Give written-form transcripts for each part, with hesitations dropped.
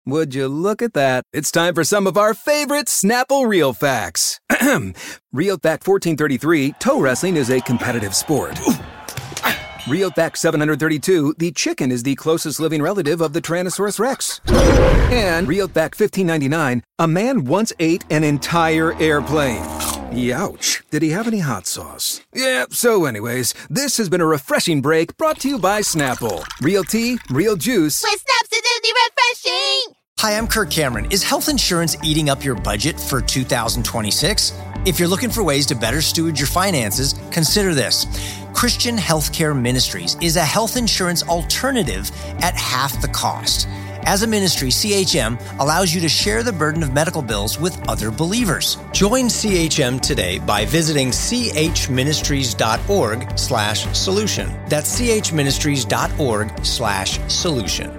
Would you look at that? It's time for some of our favorite Snapple Real Facts. Real Fact 1433, toe wrestling is a competitive sport. Real Fact 732, the chicken is the closest living relative of the Tyrannosaurus Rex. And Real Fact 1599, a man once ate an entire airplane. Youch. Did he have any hot sauce? Yeah, so anyways, this has been a refreshing break brought to you by Snapple. Real tea, real juice. With Snaps, it's refreshing! Hi, I'm Kirk Cameron. Is health insurance eating up your budget for 2026? If you're looking for ways to better steward your finances, consider this. Christian Healthcare Ministries is a health insurance alternative at half the cost. As a ministry, CHM allows you to share the burden of medical bills with other believers. Join CHM today by visiting chministries.org/solution. That's chministries.org/solution.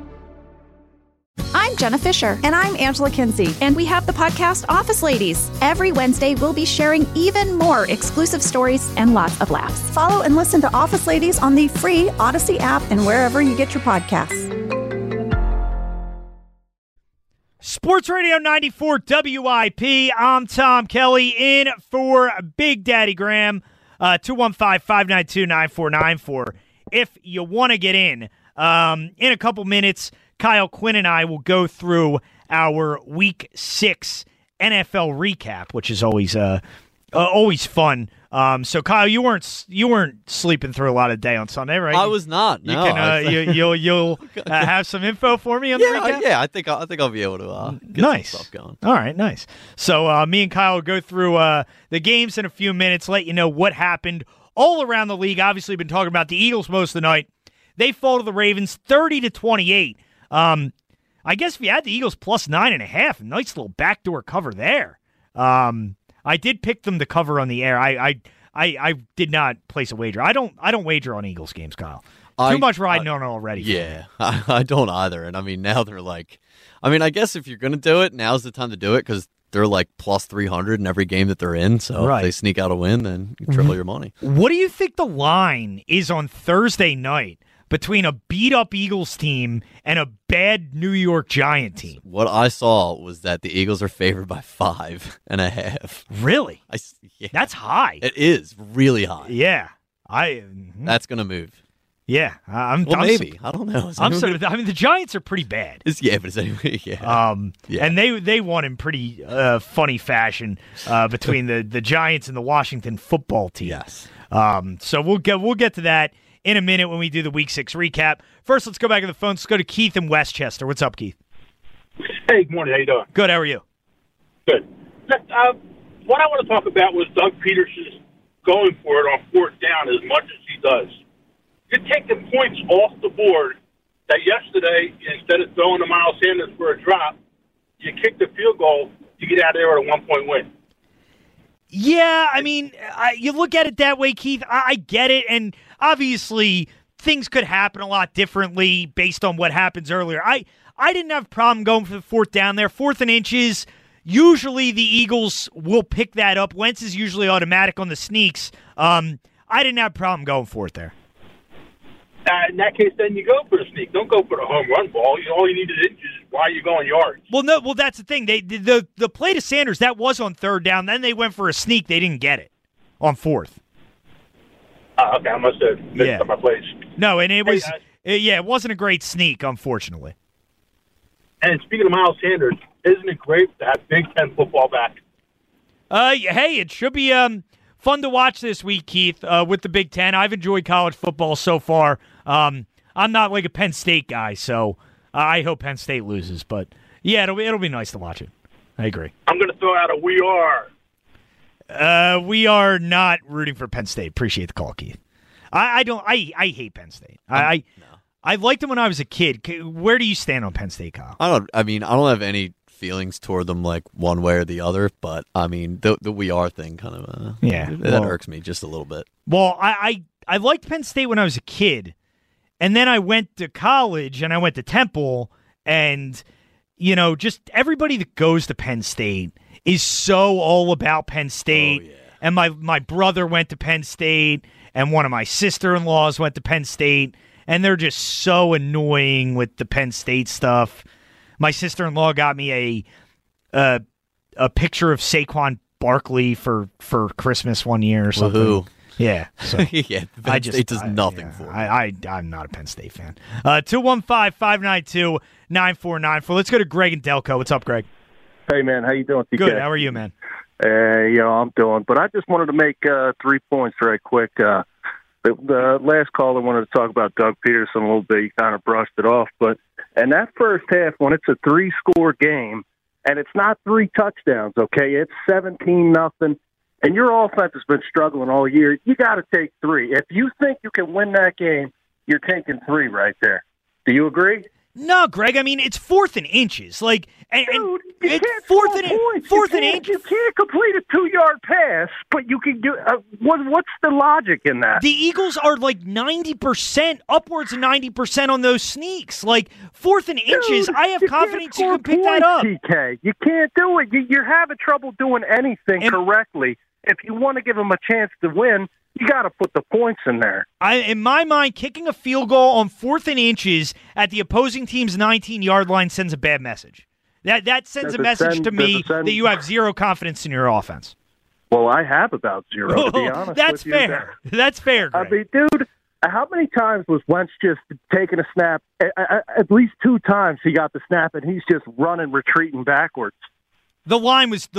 I'm Jenna Fisher. And I'm Angela Kinsey. And we have the podcast Office Ladies. Every Wednesday, we'll be sharing even more exclusive stories and lots of laughs. Follow and listen to Office Ladies on the free Odyssey app and wherever you get your podcasts. Sports Radio 94 WIP. I'm Tom Kelly in for Big Daddy Graham. 215-592-9494. If you want to get in a couple minutes, Kyle Quinn and I will go through our Week 6 NFL recap, which is always fun. So Kyle, you weren't sleeping through a lot of day on Sunday, right? I was not. No, you'll have some info for me on the recap. Yeah, I think I'll be able to get nice some stuff going. All right, nice. So me and Kyle will go through the games in a few minutes, let you know what happened all around the league. Obviously, been talking about the Eagles most of the night. They fall to the Ravens 30-28. I guess if you had the Eagles plus 9.5, nice little backdoor cover there. I did pick them to cover on the air. I did not place a wager. I don't wager on Eagles games, Kyle. Too much riding on already. Yeah, I don't either. And I mean, now they're like, I guess if you're going to do it, now's the time to do it because they're like plus 300 in every game that they're in. So if they sneak out a win, then you triple your money. What do you think the line is on Thursday night between a beat-up Eagles team and a bad New York Giant team? What I saw was that the Eagles are favored by 5.5. Really? Yeah. That's high. It is really high. Yeah. That's going to move. Yeah. Maybe. I don't know. The Giants are pretty bad. But it's anyway, yeah. And they won in pretty funny fashion between the Giants and the Washington football team. Yes. So we'll get to that in a minute when we do the Week 6 recap. First, let's go back to the phones. Let's go to Keith in Westchester. What's up, Keith? Hey, good morning. How you doing? Good. How are you? Good. What I want to talk about was Doug Peterson's going for it on fourth down as much as he does. You're taking points off the board that yesterday, instead of throwing to Miles Sanders for a drop, you kick the field goal, you get out of there with a 1-point win. Yeah, you look at it that way, Keith. I get it, and obviously things could happen a lot differently based on what happens earlier. I didn't have a problem going for the fourth down there. 4th and inches, usually the Eagles will pick that up. Wentz is usually automatic on the sneaks. I didn't have a problem going for it there. In that case, then you go for the sneak. Don't go for the home run ball. All you need is inches while you're going yards. Well, that's the thing. The play to Sanders, that was on 3rd down. Then they went for a sneak. They didn't get it on 4th. Okay, I must have missed my plays. No, and it was it wasn't a great sneak, unfortunately. And speaking of Miles Sanders, isn't it great to have Big Ten football back? Hey, it should be fun to watch this week, Keith, with the Big Ten. I've enjoyed college football so far. I'm not like a Penn State guy, so I hope Penn State loses. But, yeah, it'll be nice to watch it. I agree. I'm going to throw out a we are. We are not rooting for Penn State. Appreciate the call, Keith. I hate Penn State. I liked them when I was a kid. Where do you stand on Penn State, Kyle? I don't have any feelings toward them like one way or the other, but the we are thing kind of that irks me just a little bit. Well, I liked Penn State when I was a kid, and then I went to college and I went to Temple, and just everybody that goes to Penn State is so all about Penn State. Oh, yeah. And my brother went to Penn State, and one of my sister-in-laws went to Penn State, and they're just so annoying with the Penn State stuff. My sister-in-law got me a picture of Saquon Barkley for Christmas one year or something. Woohoo. Yeah. So yeah, Penn State does nothing for me. I'm not a Penn State fan. 215-592-9494. Let's go to Greg and Delco. What's up, Greg? Hey, man. How you doing, TK? Good. How are you, man? I'm doing. But I just wanted to make 3 points right quick. The last caller wanted to talk about Doug Peterson a little bit. You kind of brushed it off. But in that first half, when it's a 3-score game, and it's not 3 touchdowns, okay? It's 17-0, and your offense has been struggling all year. You got to take 3. If you think you can win that game, you're taking 3 right there. Do you agree? No, Greg. I mean, it's 4th and inches. Like, Dude, you it's can't 4th score and points. 4th and inches. You can't complete a 2-yard pass, but you can do. What's the logic in that? The Eagles are like 90%, upwards of 90% on those sneaks. Like 4th and inches. Dude, I have confidence you can pick that up. TK, you can't do it. You're having trouble doing anything correctly. If you want to give them a chance to win, you got to put the points in there. In my mind, kicking a field goal on 4th and inches at the opposing team's 19-yard line sends a bad message. That sends a message to me that you have zero confidence in your offense. Well, I have about 0, to be honest That's with you. fair. That's fair, Greg. I mean, dude, how many times was Wentz just taking a snap? At least 2 times he got the snap, and he's just running, retreating backwards. The line was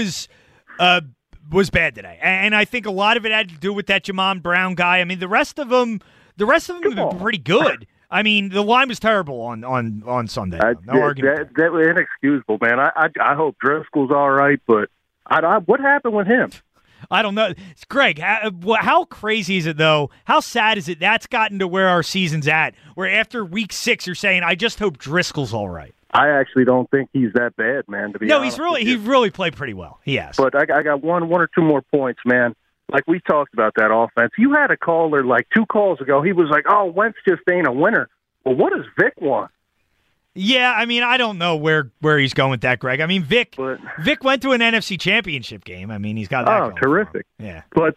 bad today, and I think a lot of it had to do with that Jamon Brown guy. I mean, the rest of them have been pretty good. I mean, the line was terrible on Sunday. No argument. That was inexcusable, man. I hope Driscoll's all right, but what happened with him? I don't know. Greg, how crazy is it, though? How sad is it that's gotten to where our season's at, where after week 6 you're saying, I just hope Driscoll's all right? I actually don't think he's that bad, man, to be honest. No, he really played pretty well. He has. But I got one or two more points, man. Like we talked about that offense. You had a caller like 2 calls ago. He was like, oh, Wentz just ain't a winner. Well, what does Vic want? Yeah, I mean, I don't know where he's going with that, Greg. I mean, Vic went to an NFC Championship game. I mean, he's got that. Oh, terrific! Yeah, but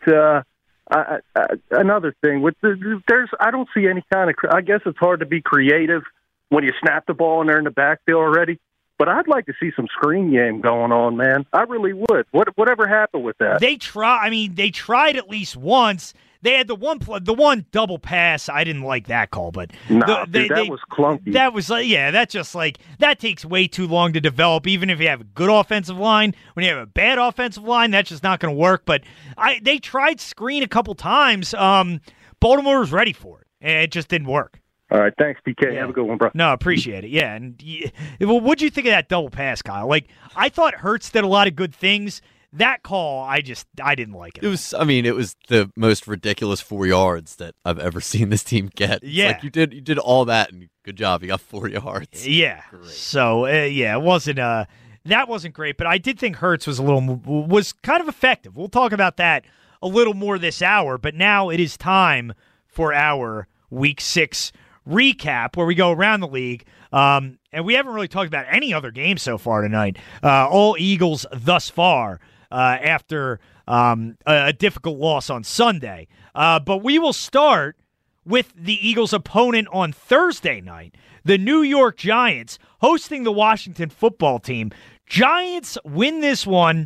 another thing with I don't see any kind of. I guess it's hard to be creative when you snap the ball and they're in the backfield already. But I'd like to see some screen game going on, man. I really would. Whatever happened with that? They tried at least once. They had the one double pass. I didn't like that call, but that was clunky. That was that takes way too long to develop. Even if you have a good offensive line, when you have a bad offensive line, that's just not going to work. But they tried screen a couple times. Baltimore was ready for it, and it just didn't work. All right, thanks, PK. Yeah. Have a good one, bro. No, appreciate it. Yeah, and well, what'd you think of that double pass, Kyle? Like, I thought Hurts did a lot of good things. That call, I didn't like it. It was the most ridiculous 4 yards that I've ever seen this team get. Yeah, like you did all that, and good job. You got 4 yards. Yeah. Great. So it wasn't that wasn't great, but I did think Hurts was kind of effective. We'll talk about that a little more this hour. But now it is time for our Week 6 recap, where we go around the league. And we haven't really talked about any other games so far tonight. All Eagles thus far. After a difficult loss on Sunday. But we will start with the Eagles' opponent on Thursday night, the New York Giants, hosting the Washington football team. Giants win this one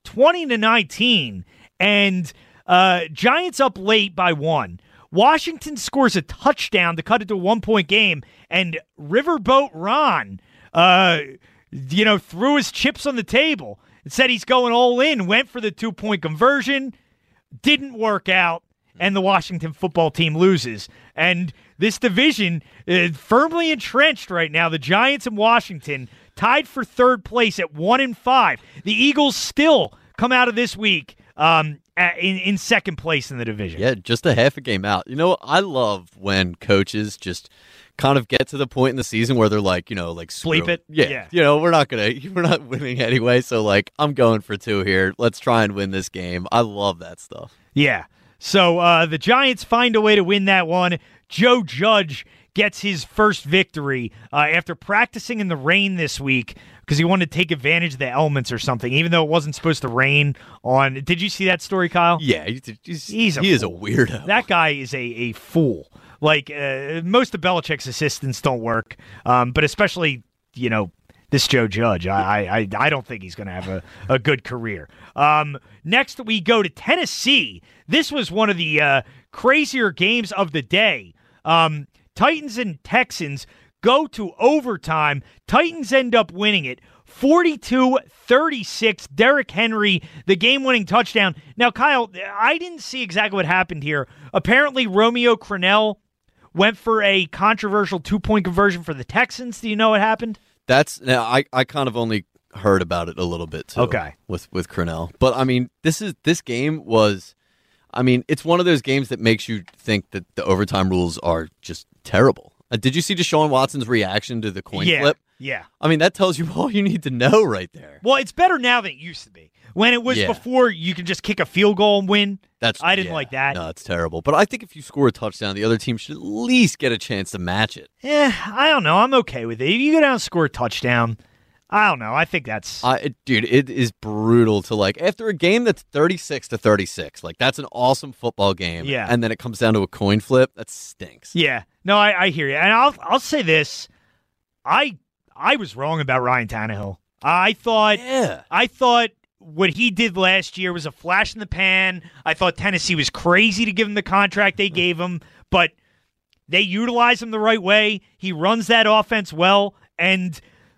20-19, and Giants up late by 1. Washington scores a touchdown to cut it to a 1-point game, and Riverboat Ron, threw his chips on the table. It said he's going all in, went for the 2-point conversion, didn't work out, and the Washington football team loses. And this division is firmly entrenched right now. The Giants and Washington tied for 3rd place at 1-5. The Eagles still come out of this week in 2nd place in the division. Yeah, just a half a game out. I love when coaches just kind of get to the point in the season where they're like, sleep it. Yeah. We're not winning anyway. So I'm going for 2 here. Let's try and win this game. I love that stuff. Yeah. So the Giants find a way to win that one. Joe Judge gets his first victory after practicing in the rain this week because he wanted to take advantage of the elements or something, even though it wasn't supposed to rain on. Did you see that story, Kyle? Yeah. He is a weirdo. That guy is a fool. Like, most of Belichick's assistants don't work, but especially, this Joe Judge. I don't think he's going to have a good career. Next, we go to Tennessee. This was one of the crazier games of the day. Titans and Texans go to overtime. Titans end up winning it 42-36. Derrick Henry, the game-winning touchdown. Now, Kyle, I didn't see exactly what happened here. Apparently, Romeo Crennel went for a controversial two-point conversion for the Texans. Do you know what happened? I kind of only heard about it a little bit too. Okay. With Crennel. But I mean, this game was, I mean, it's one of those games that makes you think that the overtime rules are just terrible. Did you see Deshaun Watson's reaction to the coin flip? Yeah. I mean, that tells you all you need to know right there. Well, it's better now than it used to be. When it was before, you could just kick a field goal and win. I didn't like that. No, it's terrible. But I think if you score a touchdown, the other team should at least get a chance to match it. I don't know. I'm okay with it. If you go down and score a touchdown, I don't know. I think that's... Dude, it is brutal to, like, after a game that's 36-36, like, that's an awesome football game. Yeah. And then it comes down to a coin flip. That stinks. Yeah. No, I hear you. And I'll say this. I was wrong about Ryan Tannehill. I thought what he did last year was a flash in the pan. I thought Tennessee was crazy to give him the contract they gave him, but they utilize him the right way. He runs that offense well, and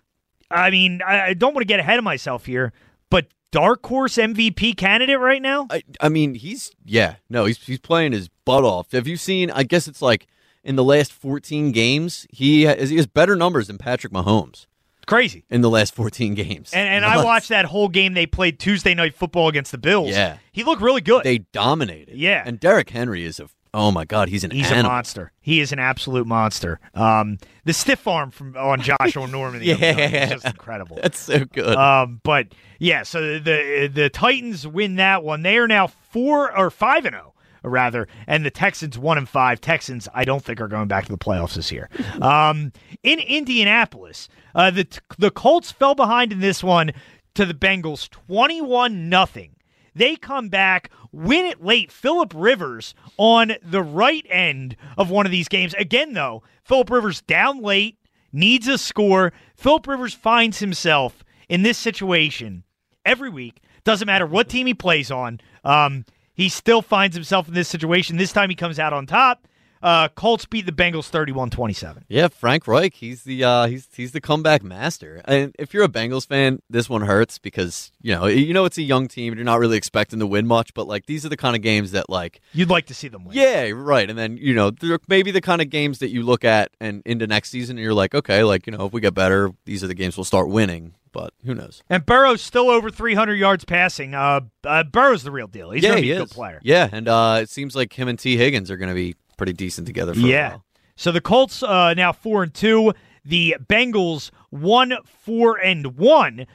I mean, I don't want to get ahead of myself here, but dark horse MVP candidate right now? I mean, he's playing his butt off. Have you seen, I guess it's like in the last 14 games, he has better numbers than Patrick Mahomes. Crazy. In the last 14 games. And I watched that whole game they played Tuesday Night Football against the Bills. Yeah. He looked really good. They dominated. Yeah. And Derrick Henry is oh my God, he's a monster. He is an absolute monster. The stiff arm on Joshua Norman the other night is just incredible. That's so good. But yeah, so the Titans win that one. They are now 5-0. Rather, and the Texans 1-5. Texans, I don't think, are going back to the playoffs this year. In Indianapolis, the Colts fell behind in this one to the Bengals 21-0. They come back, win it late. Phillip Rivers on the right end of one of these games. Again, though, Phillip Rivers down late, needs a score. Phillip Rivers finds himself in this situation every week. Doesn't matter what team he plays on. He still finds himself in this situation. This time he comes out on top. Colts beat the Bengals 31-27. Yeah, Frank Reich, he's the comeback master. And if you're a Bengals fan, this one hurts because you know it's a young team and you're not really expecting to win much. But like these are the kind of games that like you'd like to see them win. Yeah, right. And then they're maybe the kind of games that you look at and into next season and you're like, okay, like if we get better, these are the games we'll start winning. But who knows? And Burrow's still over 300 yards passing. Burrow's the real deal. He's going to be a good player. Yeah, and it seems like him and T. Higgins are going to be pretty decent together for a while. So the Colts now 4-2. The Bengals 1-4-1.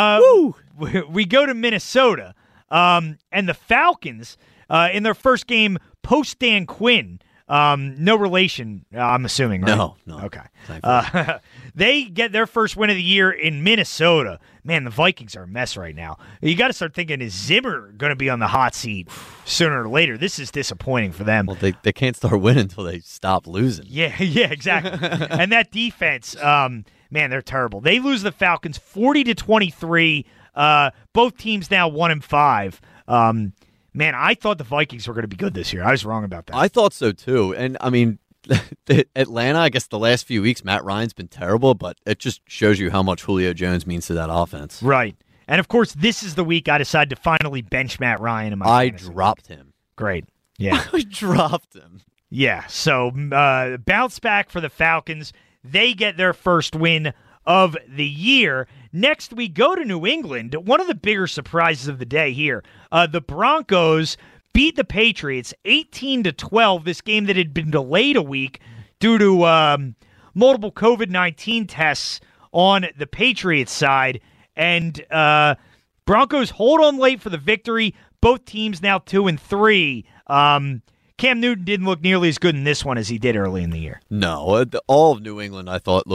We go to Minnesota. And the Falcons, in their first game post Dan Quinn, no relation, I'm assuming, right? No. Okay. They get their first win of the year in Minnesota. Man, the Vikings are a mess right now. You got to start thinking, is Zimmer going to be on the hot seat sooner or later? This is disappointing for them. Well, they can't start winning until they stop losing. Yeah, exactly. And that defense, man, they're terrible. They lose the Falcons 40-23. Both teams now 1-5. Man, I thought the Vikings were going to be good this year. I was wrong about that. I thought so, too. And, I mean, Atlanta, I guess the last few weeks, Matt Ryan's been terrible, but it just shows you how much Julio Jones means to that offense. Right. And, of course, this is the week I decided to finally bench Matt Ryan in my fantasy dropped him. Great. Yeah. I dropped him. Yeah. So, bounce back for the Falcons. They get their first win of the year. Next, we go to New England. One of the bigger surprises of the day here. The Broncos beat the Patriots 18-12. This game that had been delayed a week due to multiple COVID-19 tests on the Patriots side. And Broncos hold on late for the victory. Both teams now 2-3. Cam Newton didn't look nearly as good in this one as he did early in the year. No, all of New England I thought looked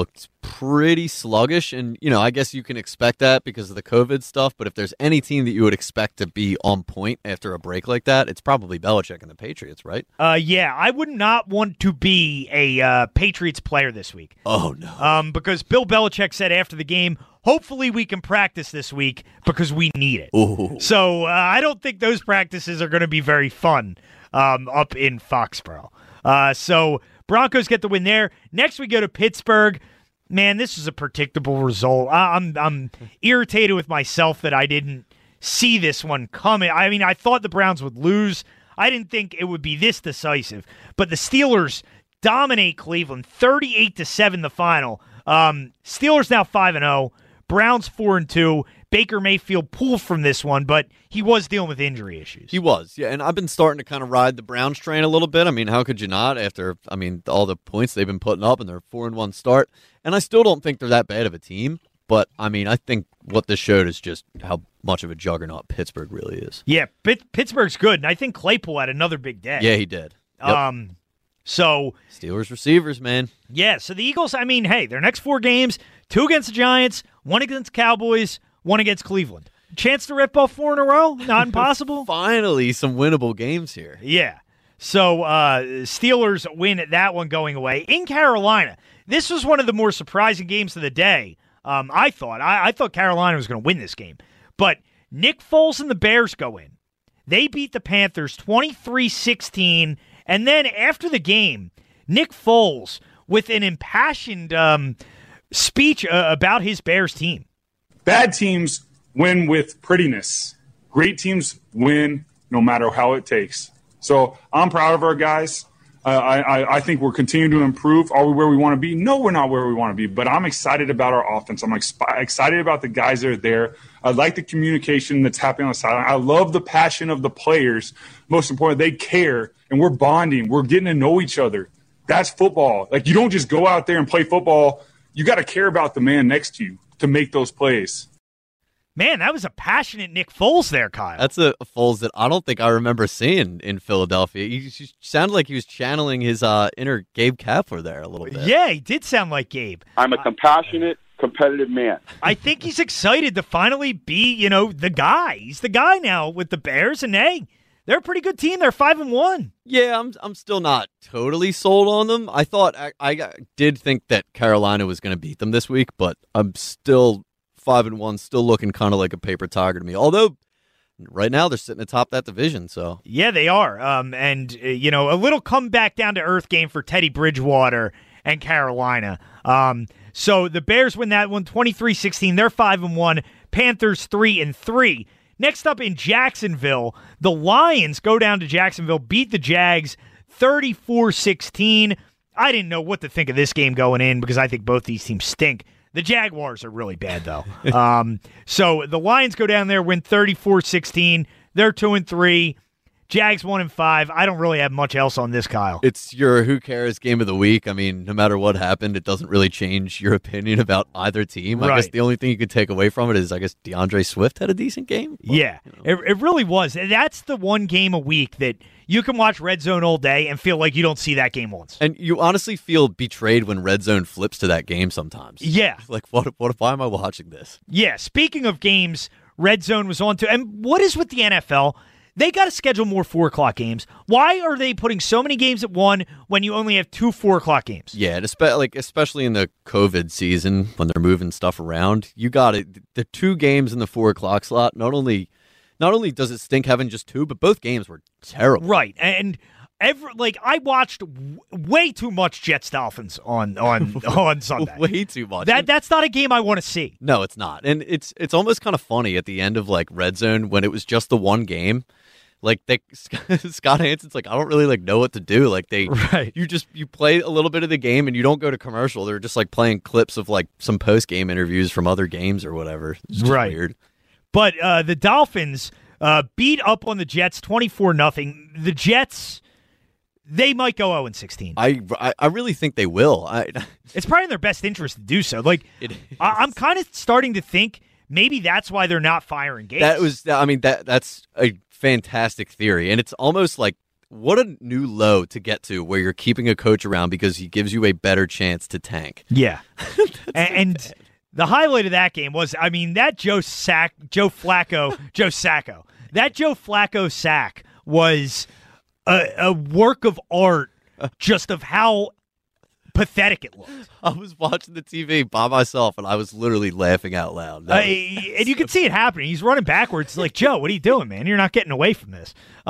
pretty sluggish, and I guess you can expect that because of the COVID stuff. But if there's any team that you would expect to be on point after a break like that, it's probably Belichick and the Patriots, right? Yeah, I would not want to be a Patriots player this week. Oh no, because Bill Belichick said after the game, hopefully we can practice this week because we need it. Ooh. So I don't think those practices are going to be very fun up in Foxborough. So Broncos get the win there. Next we go to Pittsburgh. Man, this is a predictable result. I'm irritated with myself that I didn't see this one coming. I mean, I thought the Browns would lose. I didn't think it would be this decisive. But the Steelers dominate Cleveland, 38-7 the final. Steelers now 5-0. Browns 4-2. Baker Mayfield pulled from this one, but he was dealing with injury issues. He was, yeah. And I've been starting to kind of ride the Browns train a little bit. I mean, how could you not after, all the points they've been putting up in their 4-1 start? And I still don't think they're that bad of a team. But, I think what this showed is just how much of a juggernaut Pittsburgh really is. Yeah, Pittsburgh's good. And I think Claypool had another big day. Yeah, he did. Yep. So Steelers receivers, man. Yeah, so the Eagles, hey, their next 4 games, 2 against the Giants, 1 against the Cowboys, 1 against Cleveland. Chance to rip off 4 in a row? Not impossible. Finally, some winnable games here. Yeah. So Steelers win that one going away. In Carolina, this was one of the more surprising games of the day, I thought. I thought Carolina was going to win this game. But Nick Foles and the Bears go in. They beat the Panthers 23-16. And then after the game, Nick Foles with an impassioned speech about his Bears team. Bad teams win with prettiness. Great teams win no matter how it takes. So I'm proud of our guys. I think we're continuing to improve. Are we where we want to be? No, we're not where we want to be. But I'm excited about our offense. I'm excited about the guys that are there. I like the communication that's happening on the sideline. I love the passion of the players. Most important, they care, and we're bonding. We're getting to know each other. That's football. Like, you don't just go out there and play football. You got to care about the man next to you to make those plays. Man, that was a passionate Nick Foles there, Kyle. That's a Foles that I don't think I remember seeing in Philadelphia. He sounded like he was channeling his inner Gabe Kapler there a little bit. Yeah, he did sound like Gabe. I'm a compassionate, competitive man. I think he's excited to finally be, the guy. He's the guy now with the Bears, and hey, they're a pretty good team. They're 5-1. Yeah, I'm still not totally sold on them. I thought I did think that Carolina was going to beat them this week, but I'm still 5-1, still looking kind of like a paper tiger to me. Although right now they're sitting atop that division, so yeah, they are. And a little comeback down to earth game for Teddy Bridgewater and Carolina. So the Bears win that one 23-16. They're 5-1. Panthers 3-3. Next up in Jacksonville, the Lions go down to Jacksonville, beat the Jags 34-16. I didn't know what to think of this game going in because I think both these teams stink. The Jaguars are really bad, though. So the Lions go down there, win 34-16. They're 2-3. Jags 1-5. I don't really have much else on this, Kyle. It's your who cares game of the week. I mean, no matter what happened, it doesn't really change your opinion about either team. Right. I guess the only thing you could take away from it is, DeAndre Swift had a decent game. Well, yeah, it really was. That's the one game a week that you can watch Red Zone all day and feel like you don't see that game once. And you honestly feel betrayed when Red Zone flips to that game sometimes. Yeah. Like, why am I watching this? Yeah, speaking of games, Red Zone was on to. And what is with the NFL? They got to schedule more 4 o'clock games. Why are they putting so many games at 1 when you only have 2 4 o'clock games? Yeah, especially in the COVID season when they're moving stuff around, you got it. The 2 games in the 4 o'clock slot. Not only does it stink having just 2, but both games were terrible. Right, and I watched way too much Jets Dolphins on Sunday. Way too much. That's not a game I want to see. No, it's not, and it's almost kind of funny at the end of Red Zone when it was just the one game. Scott Hanson's I don't really know what to do. Right. You play a little bit of the game and you don't go to commercial. They're just playing clips of some post game interviews from other games or whatever. It's just weird. But the Dolphins beat up on the Jets 24-0. The Jets, they might go 0-16. I really think they will. It's probably in their best interest to do so. I'm kind of starting to think maybe that's why they're not firing Gates. That's a fantastic theory, and it's almost what a new low to get to where you're keeping a coach around because he gives you a better chance to tank. Yeah. and the highlight of that game was, I mean, that Joe Flacco sack was a work of art just of how pathetic it looked. I was watching the TV by myself, and I was literally laughing out loud. And you could see it happening. He's running backwards. Like, Joe, what are you doing, man? You're not getting away from this.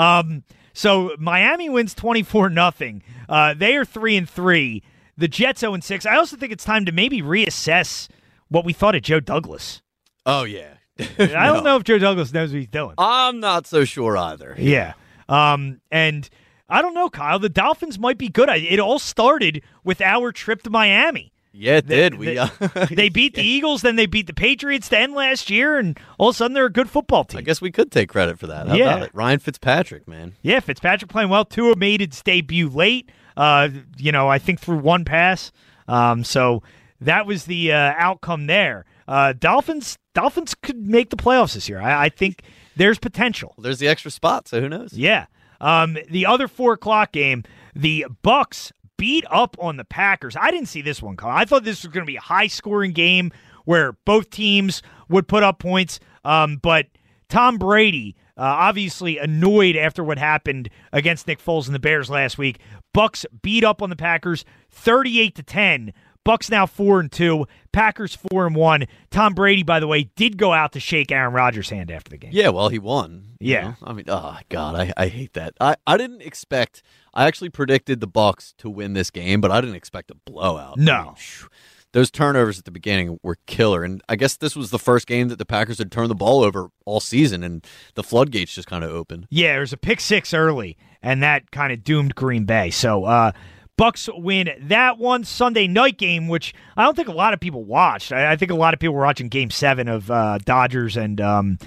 So Miami wins 24-0. They are 3-3. The Jets 0-6. I also think it's time to maybe reassess what we thought of Joe Douglas. Oh, yeah. I don't know if Joe Douglas knows what he's doing. I'm not so sure either. Yeah. And I don't know, Kyle. The Dolphins might be good. It all started with our trip to Miami. Yeah, it did. They beat the Eagles, then they beat the Patriots to end last year, and all of a sudden they're a good football team. I guess we could take credit for that. How about it? Ryan Fitzpatrick, man. Yeah, Fitzpatrick playing well. Tua made its debut late, I think through one pass. So that was the outcome there. Dolphins could make the playoffs this year. I think there's potential. Well, there's the extra spot, so who knows? Yeah. The other 4:00 game, the Bucs beat up on the Packers. I didn't see this one, Colin. I thought this was going to be a high-scoring game where both teams would put up points. But Tom Brady, obviously annoyed after what happened against Nick Foles and the Bears last week. Bucs beat up on the Packers 38-10. Bucs now 4-2, Packers 4-1. Tom Brady, by the way, did go out to shake Aaron Rodgers' hand after the game. Yeah, well, he won. Yeah. You know? I mean, oh, God, I hate that. I didn't expect – I actually predicted the Bucs to win this game, but I didn't expect a blowout. No. I mean, those turnovers at the beginning were killer, and I guess this was the first game that the Packers had turned the ball over all season, and the floodgates just kind of opened. Yeah, there was a pick six early, and that kind of doomed Green Bay. So, Bucs win that one. Sunday night game, which I don't think a lot of people watched. I think a lot of people were watching Game 7 of Dodgers and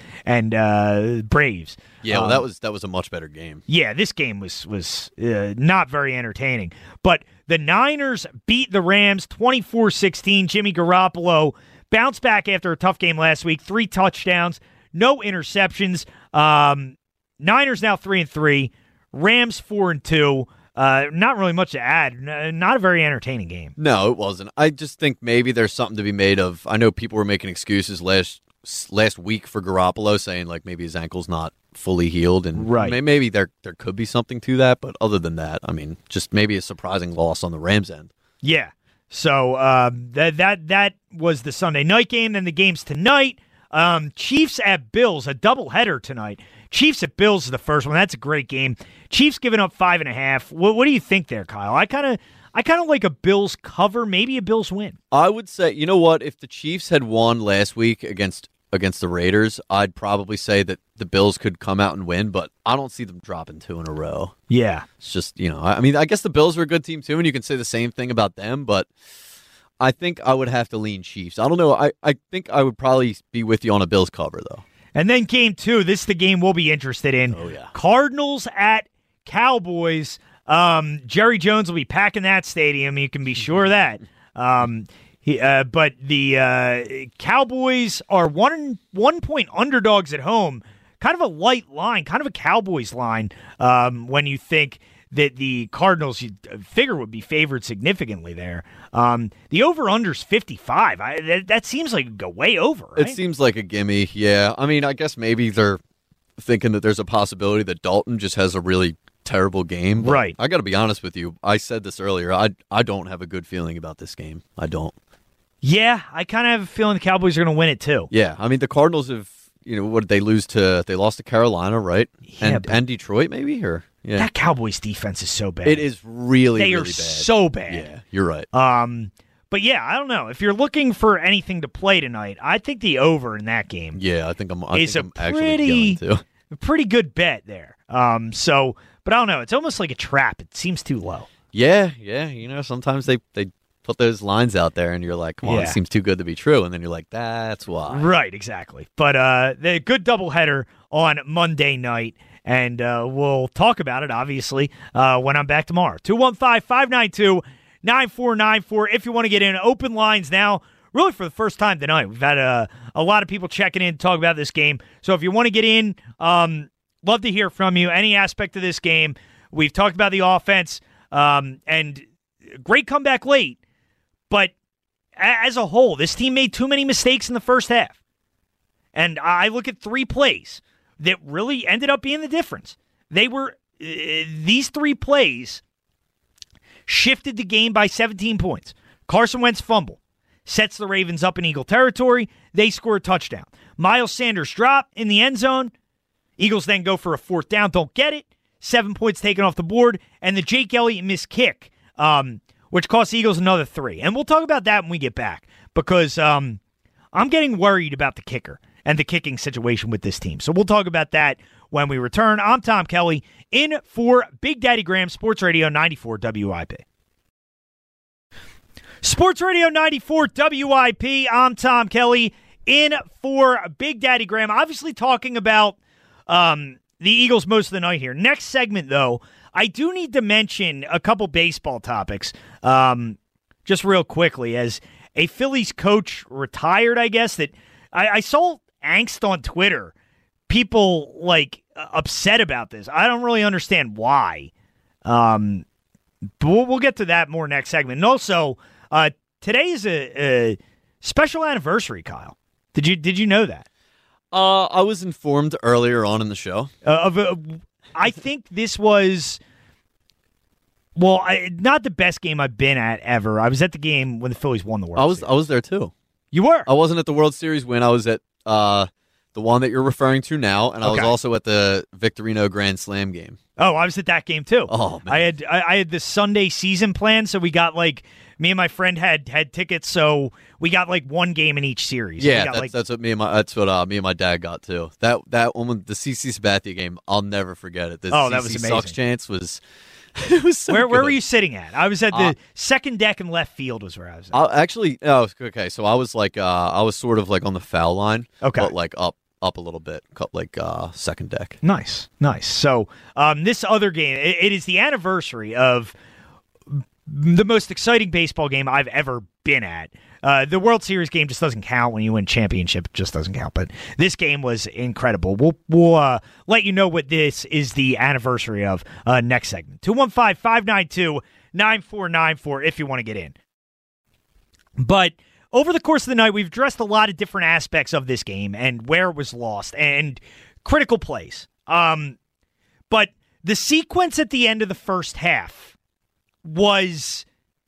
Braves. Yeah, well, that was a much better game. Yeah, this game was not very entertaining. But the Niners beat the Rams 24-16. Jimmy Garoppolo bounced back after a tough game last week. 3 touchdowns, no interceptions. Niners now 3-3. Rams 4-2. Not really much to add. Not a very entertaining game. No, it wasn't. I just think maybe there's something to be made of. I know people were making excuses last week for Garoppolo, saying like maybe his ankle's not fully healed, and maybe there could be something to that. But other than that, I mean, just maybe a surprising loss on the Rams' end. Yeah. So that was the Sunday night game. Then the games tonight. Chiefs at Bills, a doubleheader tonight. Chiefs at Bills is the first one. That's a great game. Chiefs giving up 5.5. What do you think there, Kyle? I kind of like a Bills cover, maybe a Bills win. I would say, you know what? If the Chiefs had won last week against the Raiders, I'd probably say that the Bills could come out and win, but I don't see them dropping 2 in a row. Yeah. It's just, I mean, I guess the Bills are a good team too, and you can say the same thing about them, but I think I would have to lean Chiefs. I don't know. I think I would probably be with you on a Bills cover, though. And then game 2, this is the game we'll be interested in. Oh, yeah. Cardinals at Cowboys. Jerry Jones will be packing that stadium. You can be sure of that. But the Cowboys are 1 point underdogs at home. Kind of a light line, kind of a Cowboys line when you think that the Cardinals, you figure, would be favored significantly there. The over-under's 55. That seems like it go way over, right? It seems like a gimme, yeah. I mean, I guess maybe they're thinking that there's a possibility that Dalton just has a really terrible game. Right. I got to be honest with you. I said this earlier. I don't have a good feeling about this game. I don't. Yeah, I kind of have a feeling the Cowboys are going to win it, too. Yeah, I mean, the Cardinals have, what did they lose to? They lost to Carolina, right? Yeah, and Detroit, maybe? Or yeah. That Cowboys defense is so bad. It is really, they really are bad. So bad. Yeah, you're right. But yeah, I don't know. If you're looking for anything to play tonight, I think the over in that game. Yeah, I think I'm actually going to. A pretty good bet there. But I don't know. It's almost like a trap. It seems too low. Yeah. Sometimes they put those lines out there, and you're like, come on, it seems too good to be true. And then you're like, that's why. Right, exactly. But the good doubleheader on Monday night, and we'll talk about it, obviously, when I'm back tomorrow. 215-592-9494. If you want to get in, open lines now. Really, for the first time tonight, we've had a lot of people checking in to talk about this game. So if you want to get in, love to hear from you. Any aspect of this game, We've talked about the offense, and great comeback late. But as a whole, this team made too many mistakes in the first half. And I look at 3 plays that really ended up being the difference. These 3 plays shifted the game by 17 points. Carson Wentz fumble sets the Ravens up in Eagle territory. They score a touchdown. Miles Sanders drop in the end zone. Eagles then go for a 4th down, don't get it. 7 points taken off the board, and the Jake Elliott missed kick, which cost the Eagles another 3. And we'll talk about that when we get back, because I'm getting worried about the kicker and the kicking situation with this team. So we'll talk about that when we return. I'm Tom Kelly, in for Big Daddy Graham, Sports Radio 94 WIP. Sports Radio 94 WIP, I'm Tom Kelly, in for Big Daddy Graham. Obviously talking about the Eagles most of the night here. Next segment, though, I do need to mention a couple baseball topics just real quickly. As a Phillies coach retired, I guess, that I saw angst on Twitter. People, upset about this. I don't really understand why. But we'll get to that more next segment. And also, today is a special anniversary, Kyle. Did you know that? I was informed earlier on in the show. I think this was, not the best game I've been at ever. I was at the game when the Phillies won the World Series. I was there too. You were? I wasn't at the World Series win. I was at the one that you're referring to now, and I was also at the Victorino Grand Slam game. Oh, I was at that game too. Oh, man. I had the Sunday season plan, so we got me and my friend had tickets, so we got one game in each series. Yeah, that's what me and my dad got too. That one, the CC Sabathia game, I'll never forget it. The that was CC amazing. Sucks chance was. It was so where good. were you sitting at? I was at the second deck in left field was where I was at. Okay. So I was I was sort of on the foul line. Okay. But up a little bit, second deck. Nice. So this other game, it is the anniversary of the most exciting baseball game I've ever been at. The World Series game just doesn't count when you win championship. It just doesn't count. But this game was incredible. We'll let you know what this is the anniversary of next segment. 215-592-9494 if you want to get in. But over the course of the night, we've addressed a lot of different aspects of this game and where it was lost and critical plays. But the sequence at the end of the first half was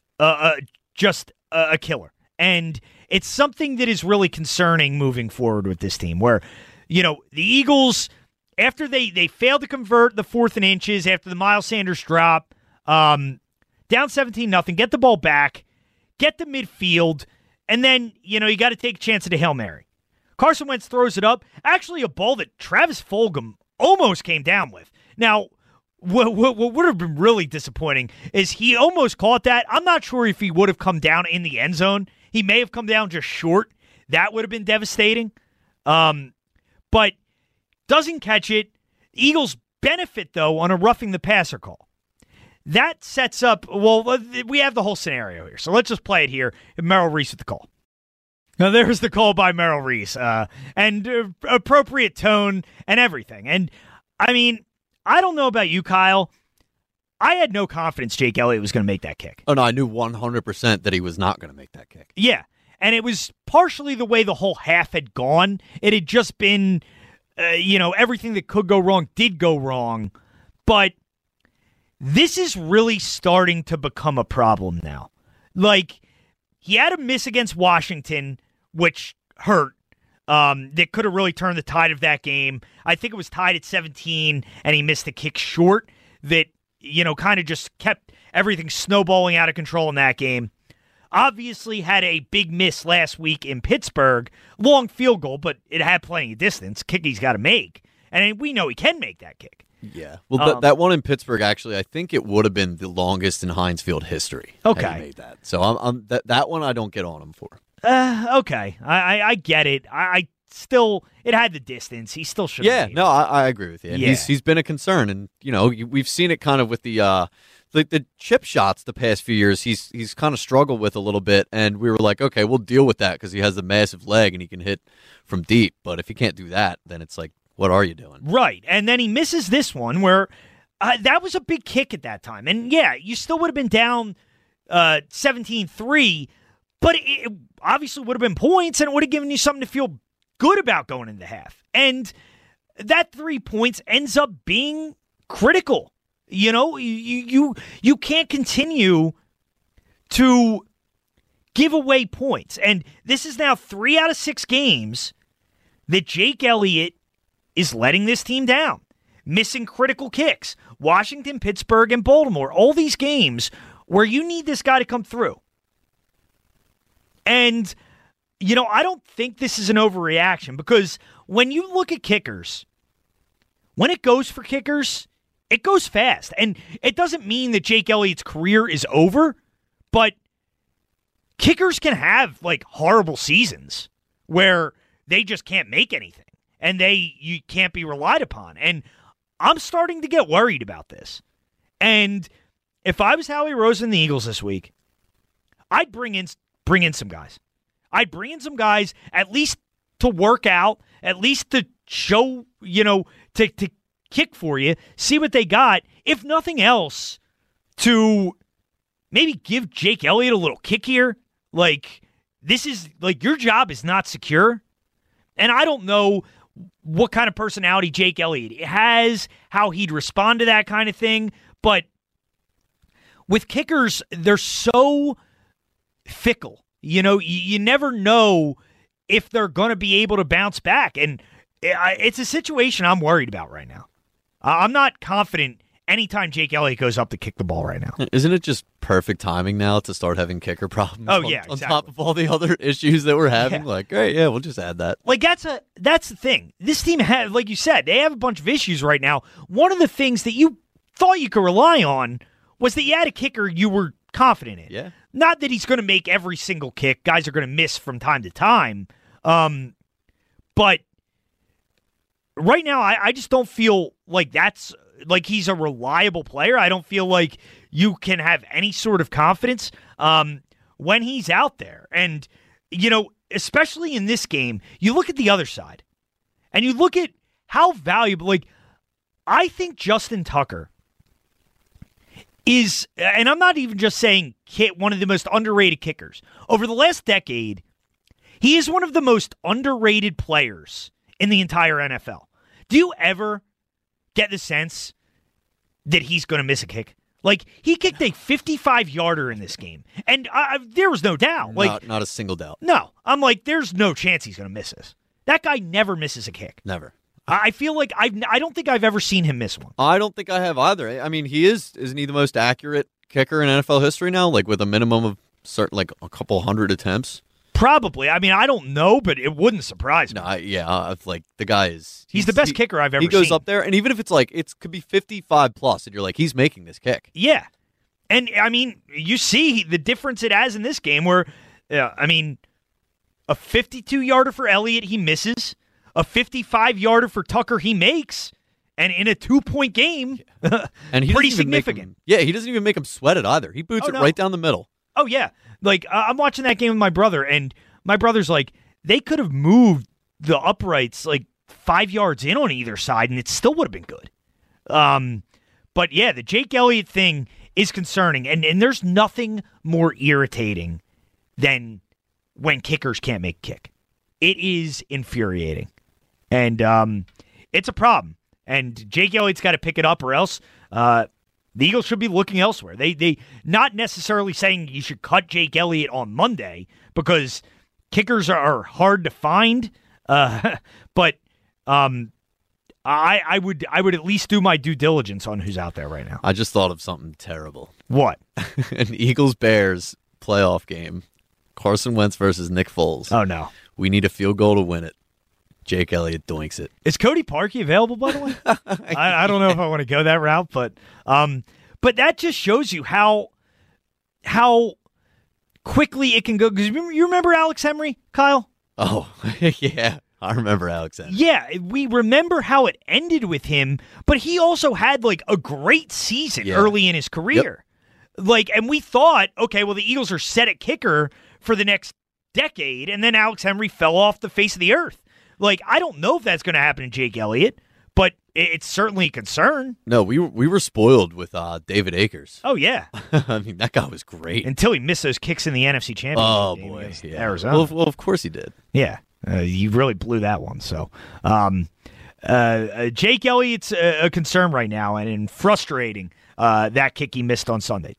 just a killer. And it's something that is really concerning moving forward with this team where, the Eagles, after they failed to convert the 4th and inches after the Miles Sanders drop, down 17-0, get the ball back, get to midfield, and then, you got to take a chance at a Hail Mary. Carson Wentz throws it up. Actually, a ball that Travis Fulgham almost came down with. Now, what would have been really disappointing is he almost caught that. I'm not sure if he would have come down in the end zone. He may have come down just short. That would have been devastating. But doesn't catch it. Eagles benefit, though, on a roughing the passer call. That sets up, we have the whole scenario here. So let's just play it here. Merrill Reese with the call. Now, there's the call by Merrill Reese. And appropriate tone and everything. And, I mean, I don't know about you, Kyle. I had no confidence Jake Elliott was going to make that kick. Oh, no, I knew 100% that he was not going to make that kick. Yeah, and it was partially the way the whole half had gone. It had just been, everything that could go wrong did go wrong. But this is really starting to become a problem now. He had a miss against Washington, which hurt. That could have really turned the tide of that game. I think it was tied at 17, and he missed a kick short that, kind of just kept everything snowballing out of control in that game. Obviously had a big miss last week in Pittsburgh. Long field goal, but it had plenty of distance. Kick he's got to make. And we know he can make that kick. Yeah. Well, that one in Pittsburgh, actually, I think it would have been the longest in Heinz Field history. Okay. Had he made that. So that one I don't get on him for. Okay. I get it. I still, it had the distance. He still should have made it. I agree with you. And he's been a concern. And, we've seen it kind of with the chip shots the past few years. He's kind of struggled with a little bit. And we were like, okay, we'll deal with that because he has a massive leg and he can hit from deep. But if he can't do that, then it's like, what are you doing? Right. And then he misses this one where that was a big kick at that time. And, yeah, you still would have been down 17-3, but it obviously would have been points, and it would have given you something to feel good about going into half. And that 3 points ends up being critical. You know, you can't continue to give away points. And this is now 3 out of 6 games that Jake Elliott is letting this team down. Missing critical kicks. Washington, Pittsburgh, and Baltimore. All these games where you need this guy to come through. And, you know, I don't think this is an overreaction because when you look at kickers, when it goes for kickers, it goes fast. And it doesn't mean that Jake Elliott's career is over, but kickers can have, like, horrible seasons where they just can't make anything and you can't be relied upon. And I'm starting to get worried about this. And if I was Howie Roseman and the Eagles this week, I'd bring in some guys. I'd bring in some guys at least to work out, at least to show, you know, to kick for you, see what they got. If nothing else, to maybe give Jake Elliott a little kick here. Like, this is, like, your job is not secure. And I don't know what kind of personality Jake Elliott has, how he'd respond to that kind of thing. But with kickers, they're so fickle. You know, you never know if they're going to be able to bounce back. And it's a situation I'm worried about right now. I'm not confident anytime Jake Elliott goes up to kick the ball right now. Isn't it just perfect timing now to start having kicker problems? Oh, yeah, exactly. On top of all the other issues that we're having? Yeah. Like, great, yeah, we'll just add that. Like, that's the thing. This team has, like you said, they have a bunch of issues right now. One of the things that you thought you could rely on was that you had a kicker you were confident in. Yeah. Not that he's going to make every single kick. Guys are going to miss from time to time. But right now, I just don't feel like that's like he's a reliable player. I don't feel like you can have any sort of confidence when he's out there. And, you know, especially in this game, you look at the other side and you look at how valuable, like, I think Justin Tucker is, and I'm not even just saying one of the most underrated kickers. Over the last decade, he is one of the most underrated players in the entire NFL. Do you ever get the sense that he's going to miss a kick? Like, he kicked a 55-yarder in this game, and there was no doubt. Like, not a single doubt. No. I'm like, there's no chance he's going to miss this. That guy never misses a kick. Never. I feel like I don't think I've ever seen him miss one. I don't think I have either. I mean, isn't he the most accurate kicker in NFL history now? Like, with a minimum of like a couple hundred attempts? Probably. I mean, I don't know, but it wouldn't surprise me. No, like, the guy is... He's the best kicker I've ever seen. He goes up there, and even if it's like, it could be 55 plus, and you're like, he's making this kick. Yeah. And, I mean, you see the difference it has in this game where, I mean, a 52-yarder for Elliott, he misses. A 55-yarder for Tucker, he makes. And in a 2-point game, and he pretty significant. He doesn't even make him sweat it either. He boots it right down the middle. Oh, yeah. Like, I'm watching that game with my brother, and my brother's like, they could have moved the uprights like 5 yards in on either side, and it still would have been good. But, yeah, the Jake Elliott thing is concerning, and there's nothing more irritating than when kickers can't make a kick. It is infuriating, and it's a problem. And Jake Elliott's got to pick it up, or else the Eagles should be looking elsewhere. They not necessarily saying you should cut Jake Elliott on Monday because kickers are hard to find, but I would at least do my due diligence on who's out there right now. I just thought of something terrible. What? An Eagles-Bears playoff game. Carson Wentz versus Nick Foles. Oh, no. We need a field goal to win it. Jake Elliott doinks it. Is Cody Parkey available, by the way? I don't know if I want to go that route, but that just shows you how quickly it can go. Because you remember Alex Henry, Kyle? Oh, yeah. I remember Alex Henry. Yeah, we remember how it ended with him, but he also had like a great season early in his career. Yep. Like, and we thought, okay, well, the Eagles are set at kicker for the next decade, and then Alex Henry fell off the face of the earth. Like, I don't know if that's going to happen to Jake Elliott, but it's certainly a concern. No, we were spoiled with David Akers. Oh, yeah. I mean, that guy was great. Until he missed those kicks in the NFC Championship game against Arizona. Well, of course he did. Yeah. You really blew that one. So, Jake Elliott's a concern right now and frustrating that kick he missed on Sunday.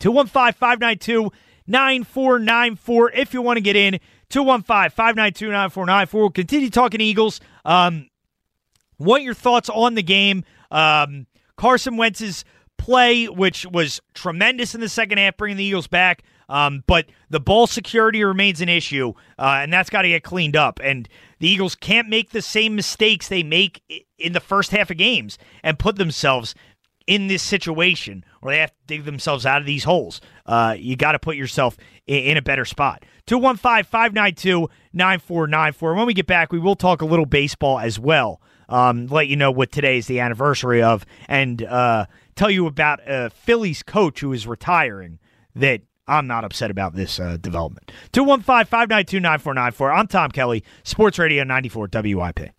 215-592-9494 if you want to get in. 215-592-9494. We'll continue talking Eagles. What are your thoughts on the game? Carson Wentz's play, which was tremendous in the second half, bringing the Eagles back, but the ball security remains an issue, and that's got to get cleaned up. And the Eagles can't make the same mistakes they make in the first half of games and put themselves in this situation where they have to dig themselves out of these holes. You got to put yourself in a better spot. 215-592-9494. When we get back, we will talk a little baseball as well. Let you know what today is the anniversary of, and tell you about a Phillies coach who is retiring that I'm not upset about this development. 215-592-9494. I'm Tom Kelly, Sports Radio 94 WIP.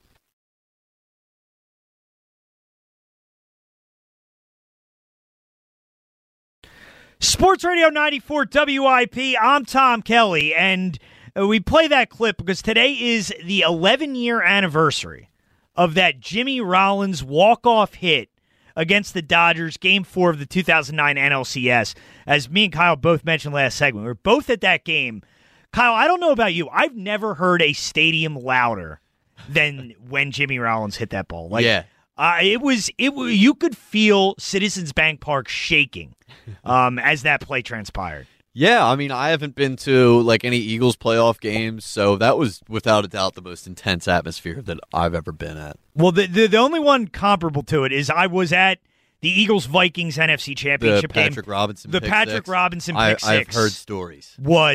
Sports Radio 94 WIP. I'm Tom Kelly, and we play that clip because today is the 11-year anniversary of that Jimmy Rollins walk-off hit against the Dodgers, Game 4 of the 2009 NLCS. As me and Kyle both mentioned last segment, we were both at that game. Kyle, I don't know about you. I've never heard a stadium louder than when Jimmy Rollins hit that ball. Yeah. It was. You could feel Citizens Bank Park shaking as that play transpired. Yeah, I mean, I haven't been to like any Eagles playoff games, so that was without a doubt the most intense atmosphere that I've ever been at. Well, the only one comparable to it is I was at the Eagles-Vikings NFC Championship game. Patrick Robinson the pick Patrick six. Robinson pick six. I've heard stories.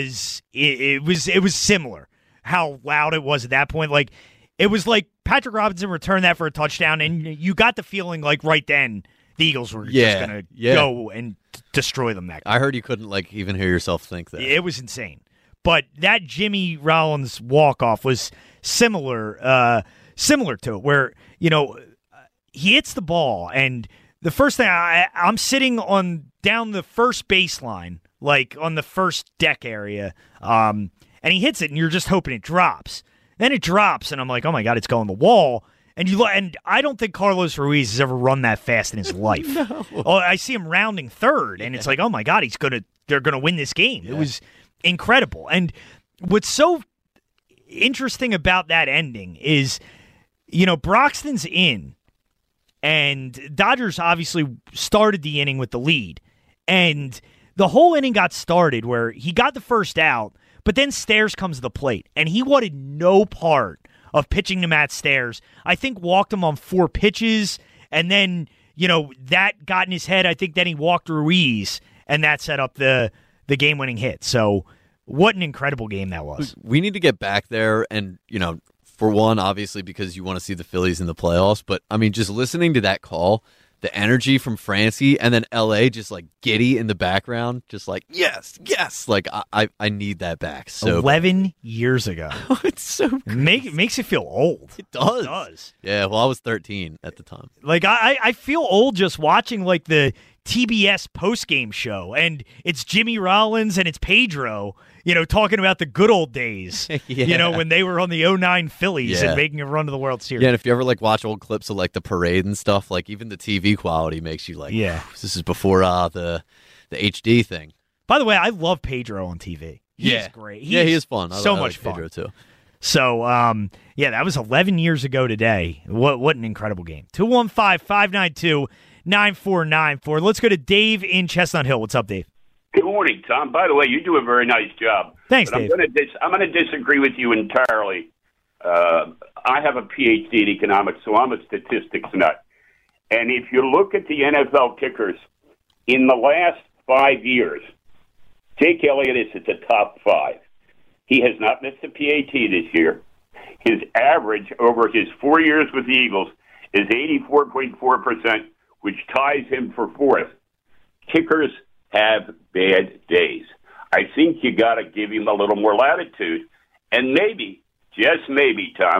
It was similar how loud it was at that point. Like it was like Patrick Robinson returned that for a touchdown, and you got the feeling like right then the Eagles were just going to go and destroy them that game. I heard you couldn't like even hear yourself think that. It was insane. But that Jimmy Rollins walk-off was similar to it, where, he hits the ball, and the first thing, I'm sitting down the first baseline, like on the first deck area, and he hits it, and you're just hoping it drops. Then it drops, and I'm like, oh my God, it's going the wall. And I don't think Carlos Ruiz has ever run that fast in his life. No. Oh, I see him rounding third, and it's like, oh my God, they're gonna win this game. Yeah. It was incredible. And what's so interesting about that ending is, Broxton's in, and Dodgers obviously started the inning with the lead, and the whole inning got started where he got the first out, but then Stairs comes to the plate, and he wanted no part of pitching to Matt Stairs. I think walked him on 4 pitches, and then, that got in his head. I think then he walked Ruiz, and that set up the game-winning hit. So what an incredible game that was. We need to get back there, and, for one, obviously, because you want to see the Phillies in the playoffs, but, I mean, just listening to that call, the energy from Francie, and then L.A. just, like, giddy in the background, just like, yes, like, I need that back. So 11 years ago. It's so crazy. It makes you feel old. It does. It does. Yeah, well, I was 13 at the time. Like, I feel old just watching, like, the TBS postgame show, and it's Jimmy Rollins and it's Pedro, talking about the good old days, when they were on the 2009 Phillies and making a run to the World Series. Yeah, and if you ever, like, watch old clips of, like, the parade and stuff, like, even the TV quality makes you, like, this is before the HD thing. By the way, I love Pedro on TV. He's great. He is fun. I much like fun. Pedro, too. So, that was 11 years ago today. What an incredible game. 215-592-9494. Let's go to Dave in Chestnut Hill. What's up, Dave? Good morning, Tom. By the way, you do a very nice job. Thanks, but Dave. I'm going to disagree with you entirely. I have a PhD in economics, so I'm a statistics nut. And if you look at the NFL kickers, in the last 5 years, Jake Elliott is at the top 5. He has not missed a PAT this year. His average over his 4 years with the Eagles is 84.4%, which ties him for 4th. Kickers have bad days. I think you got to give him a little more latitude. And maybe, just maybe, Tom,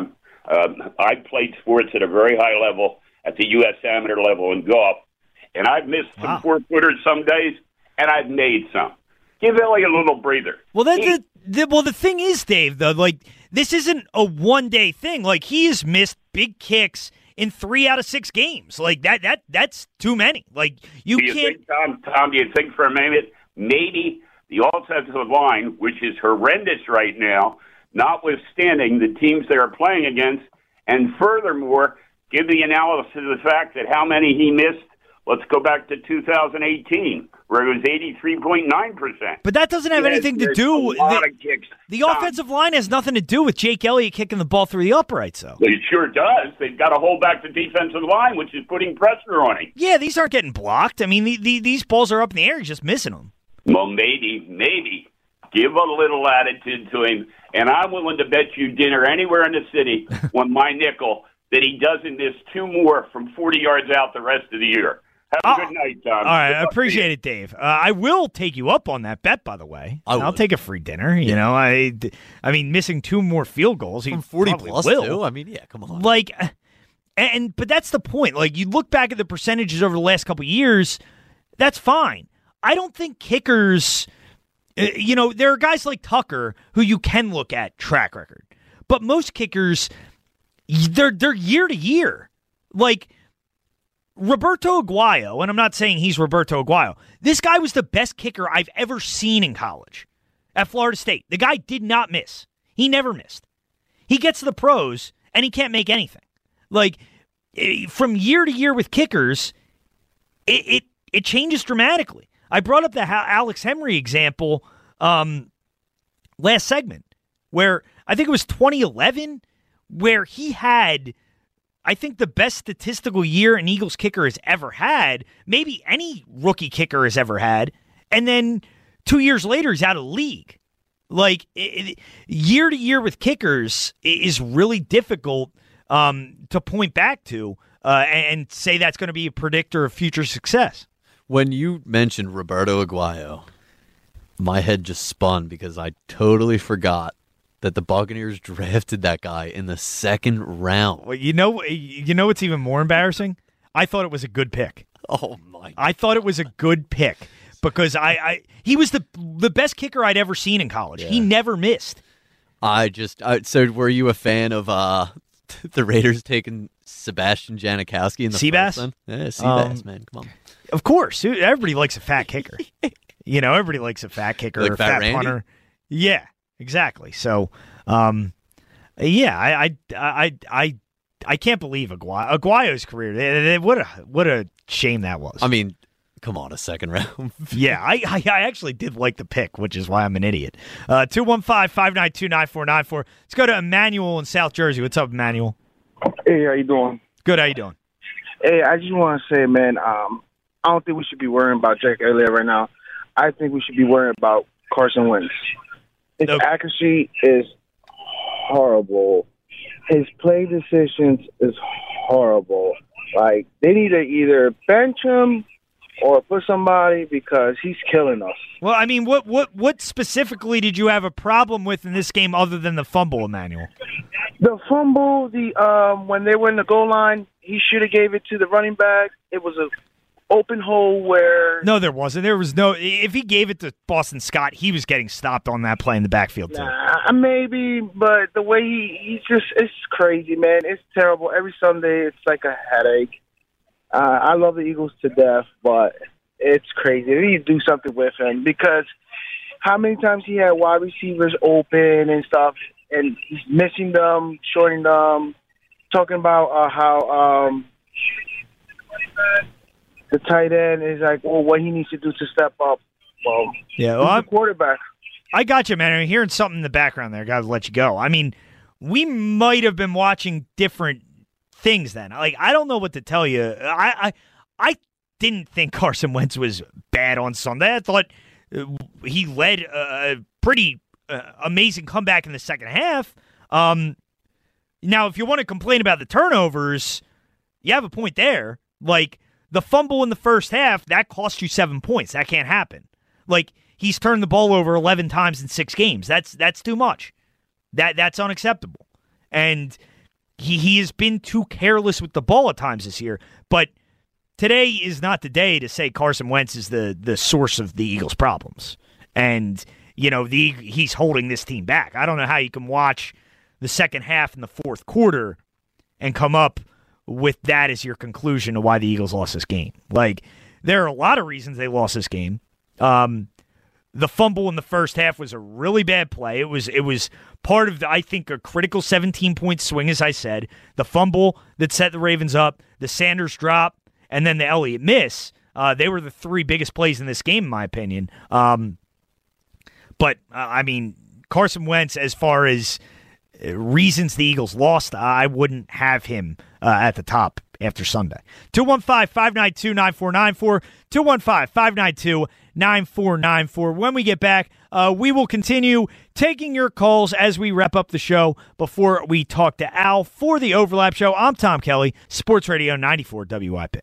I played sports at a very high level, at the U.S. amateur level in golf, and I've missed some 4-footers some days, and I've made some. Give Ellie a little breather. Well, the thing is, Dave, though, like, this isn't a one-day thing. Like, he has missed big kicks in 3 out of 6 games. Like, that's too many. Like, you can't... Tom, do you think for a minute, maybe the offensive line, which is horrendous right now, notwithstanding the teams they are playing against, and furthermore, give the analysis of the fact that how many he missed, let's go back to 2018, where it was 83.9%. But that doesn't have anything to do with the offensive line has nothing to do with Jake Elliott kicking the ball through the uprights, though. Well, it sure does. They've got to hold back the defensive line, which is putting pressure on him. Yeah, these aren't getting blocked. I mean, these balls are up in the air. He's just missing them. Well, maybe. Give a little attitude to him, and I'm willing to bet you dinner anywhere in the city on my nickel that he doesn't miss 2 more from 40 yards out the rest of the year. Have a good night, Tom. All right, I appreciate it, Dave. I will take you up on that bet, by the way. I'll take a free dinner. You know, I mean, missing 2 more field goals. From 40 plus, too? I mean, yeah, come on. Like, but that's the point. Like, you look back at the percentages over the last couple of years, that's fine. I don't think kickers, there are guys like Tucker who you can look at track record. But most kickers, they're year to year. Like, Roberto Aguayo, and I'm not saying he's Roberto Aguayo, this guy was the best kicker I've ever seen in college at Florida State. The guy did not miss. He never missed. He gets to the pros, and he can't make anything. Like, from year to year with kickers, it changes dramatically. I brought up the Alex Henry example last segment, where I think it was 2011, where he had, I think, the best statistical year an Eagles kicker has ever had, maybe any rookie kicker has ever had, and then 2 years later, he's out of the league. Like, year to year with kickers is really difficult to point back to and say that's going to be a predictor of future success. When you mentioned Roberto Aguayo, my head just spun because I totally forgot that the Buccaneers drafted that guy in the 2nd round. Well, you know what's even more embarrassing? I thought it was a good pick. Oh my! I thought it was a good pick because he was the best kicker I'd ever seen in college. Yeah. He never missed. So were you a fan of the Raiders taking Sebastian Janikowski in the Seabass? First one? Yeah, Seabass, man, come on. Of course, everybody likes a fat kicker. Everybody likes a fat kicker like or a fat Randy? punter. Yeah, exactly. So, I can't believe Aguayo's career. What a shame that was. I mean, come on, a 2nd round. Yeah, I actually did like the pick, which is why I'm an idiot. 215-592-9494. Let's go to Emmanuel in South Jersey. What's up, Emmanuel? Hey, how you doing? Good. How you doing? Hey, I just want to say, man, I don't think we should be worrying about Jake Elliott right now. I think we should be worrying about Carson Wentz. His accuracy is horrible. His play decisions is horrible. Like, they need to either bench him or put somebody because he's killing us. Well, I mean, what specifically did you have a problem with in this game other than the fumble, Emmanuel? The fumble, when they were in the goal line, he should have gave it to the running back. It was an open hole where... No, there wasn't. There was no... If he gave it to Boston Scott, he was getting stopped on that play in the backfield, too. Maybe, but the way he's just... It's crazy, man. It's terrible. Every Sunday, it's like a headache. I love the Eagles to death, but it's crazy. They need to do something with him because how many times he had wide receivers open and stuff, and he's missing them, shorting them, talking about how the tight end is like, well, what he needs to do to step up. Well, yeah, well, I'm quarterback. I got you, man. I'm hearing something in the background there. Got to let you go. I mean, we might have been watching different things then. Like, I don't know what to tell you. I didn't think Carson Wentz was bad on Sunday. I thought he led a pretty amazing comeback in the second half. Now, if you want to complain about the turnovers, you have a point there. Like, the fumble in the first half, that cost you 7 points. That can't happen. Like, he's turned the ball over 11 times in 6 games. That's too much. That's unacceptable. And he has been too careless with the ball at times this year. But today is not the day to say Carson Wentz is the source of the Eagles' problems. And, he's holding this team back. I don't know how you can watch the second half in the fourth quarter and come up with that as your conclusion to why the Eagles lost this game. Like, there are a lot of reasons they lost this game. The fumble in the first half was a really bad play. It was part of, I think, a critical 17-point swing, as I said. The fumble that set the Ravens up, the Sanders drop, and then the Elliott miss. They were the three biggest plays in this game, in my opinion. But Carson Wentz, as far as reasons the Eagles lost, I wouldn't have him at the top after Sunday. 215-592-9494, 215-592-9494. When we get back, we will continue taking your calls as we wrap up the show before we talk to Al for the Overlap Show. I'm Tom Kelly, Sports Radio 94 WIP.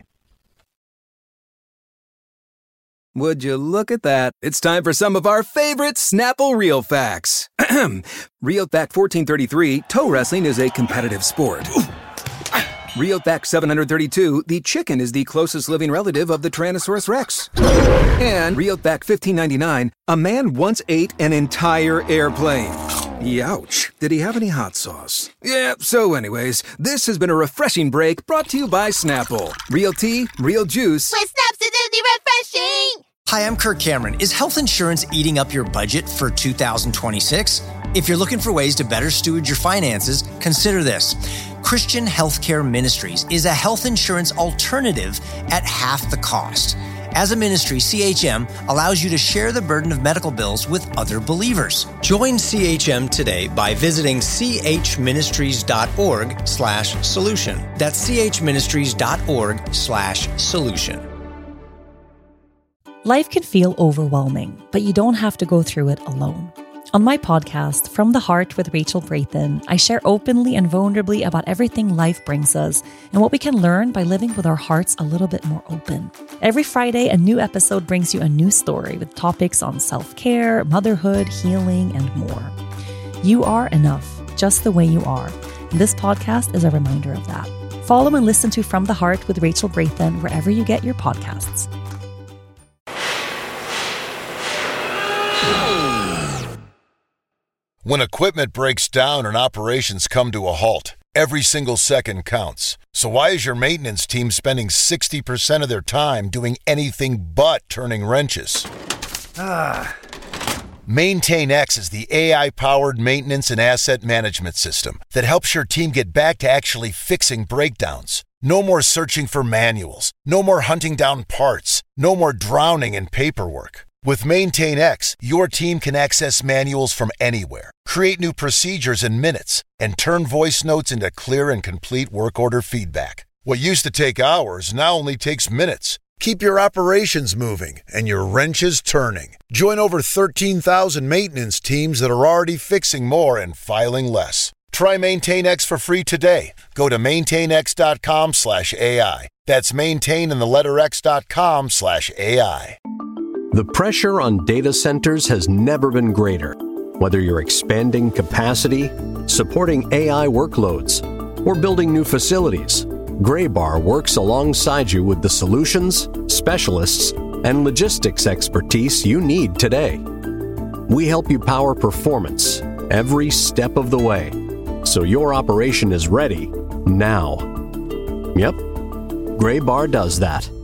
Would you look at that? It's time for some of our favorite Snapple Real Facts. Real Fact 1433, toe wrestling is a competitive sport. Real Fact 732, the chicken is the closest living relative of the Tyrannosaurus Rex. And Real Fact 1599, a man once ate an entire airplane. Youch. Did he have any hot sauce? Yeah, so anyways, this has been a refreshing break brought to you by Snapple. Real tea, real juice. With Snaps, it's refreshing. Hi, I'm Kirk Cameron. Is health insurance eating up your budget for 2026? If you're looking for ways to better steward your finances, consider this. Christian Healthcare Ministries is a health insurance alternative at half the cost. As a ministry, CHM allows you to share the burden of medical bills with other believers. Join CHM today by visiting chministries.org/solution. That's chministries.org/solution. Life can feel overwhelming, but you don't have to go through it alone. On my podcast, From the Heart with Rachel Brayton, I share openly and vulnerably about everything life brings us and what we can learn by living with our hearts a little bit more open. Every Friday, a new episode brings you a new story with topics on self-care, motherhood, healing, and more. You are enough, just the way you are. And this podcast is a reminder of that. Follow and listen to From the Heart with Rachel Brayton wherever you get your podcasts. When equipment breaks down and operations come to a halt, every single second counts. So why is your maintenance team spending 60% of their time doing anything but turning wrenches? MaintainX is the AI-powered maintenance and asset management system that helps your team get back to actually fixing breakdowns. No more searching for manuals. No more hunting down parts. No more drowning in paperwork. With MaintainX, your team can access manuals from anywhere, create new procedures in minutes, and turn voice notes into clear and complete work order feedback. What used to take hours now only takes minutes. Keep your operations moving and your wrenches turning. Join over 13,000 maintenance teams that are already fixing more and filing less. Try MaintainX for free today. Go to maintainx.com/AI. That's maintain and the letter x.com/AI. The pressure on data centers has never been greater. Whether you're expanding capacity, supporting AI workloads, or building new facilities, Graybar works alongside you with the solutions, specialists, and logistics expertise you need today. We help you power performance every step of the way, so your operation is ready now. Yep, Graybar does that.